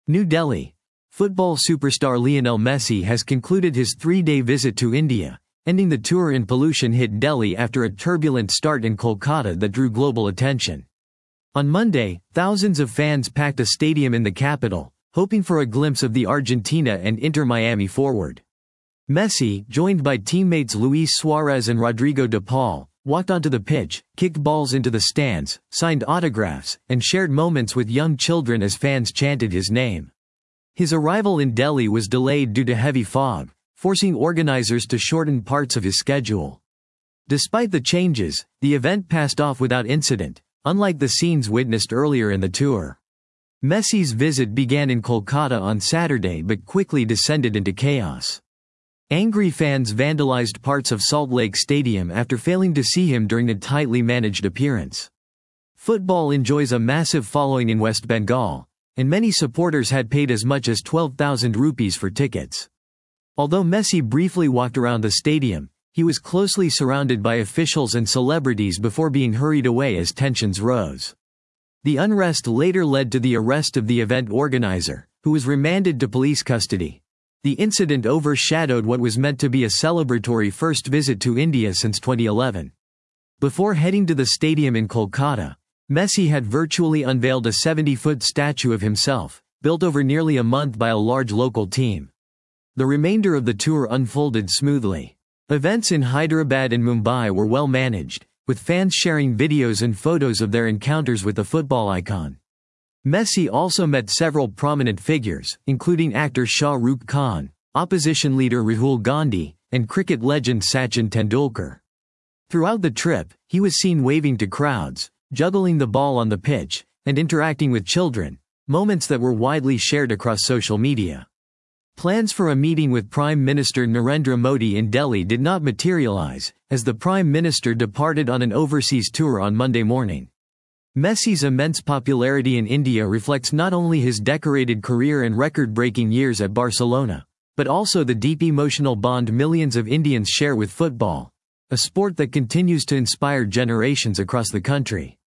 New Delhi. Football superstar Lionel Messi has concluded his 3-day visit to India, ending the tour in pollution-hit Delhi after a turbulent start in Kolkata that drew global attention. On Monday, thousands of fans packed a stadium in the capital, hoping for a glimpse of the Argentina and Inter Miami forward. Messi, joined by teammates Luis Suarez and Rodrigo de Paul, walked onto the pitch, kicked balls into the stands, signed autographs, and shared moments with young children as fans chanted his name. His arrival in Delhi was delayed due to heavy fog, forcing organizers to shorten parts of his schedule. Despite the changes, the event passed off without incident, unlike the scenes witnessed earlier in the tour. Messi's visit began in Kolkata on Saturday but quickly descended into chaos. Angry fans vandalized parts of Salt Lake Stadium after failing to see him during a tightly managed appearance. Football enjoys a massive following in West Bengal, and many supporters had paid as much as 12,000 rupees for tickets. Although Messi briefly walked around the stadium, he was closely surrounded by officials and celebrities before being hurried away as tensions rose. The unrest later led to the arrest of the event organizer, who was remanded to police custody. The incident overshadowed what was meant to be a celebratory first visit to India since 2011. Before heading to the stadium in Kolkata, Messi had virtually unveiled a 70-foot statue of himself, built over nearly a month by a large local team. The remainder of the tour unfolded smoothly. Events in Hyderabad and Mumbai were well managed, with fans sharing videos and photos of their encounters with the football icon. Messi also met several prominent figures, including actor Shah Rukh Khan, opposition leader Rahul Gandhi, and cricket legend Sachin Tendulkar. Throughout the trip, he was seen waving to crowds, juggling the ball on the pitch, and interacting with children, moments that were widely shared across social media. Plans for a meeting with Prime Minister Narendra Modi in Delhi did not materialize, as the Prime Minister departed on an overseas tour on Monday morning. Messi's immense popularity in India reflects not only his decorated career and record-breaking years at Barcelona, but also the deep emotional bond millions of Indians share with football, a sport that continues to inspire generations across the country.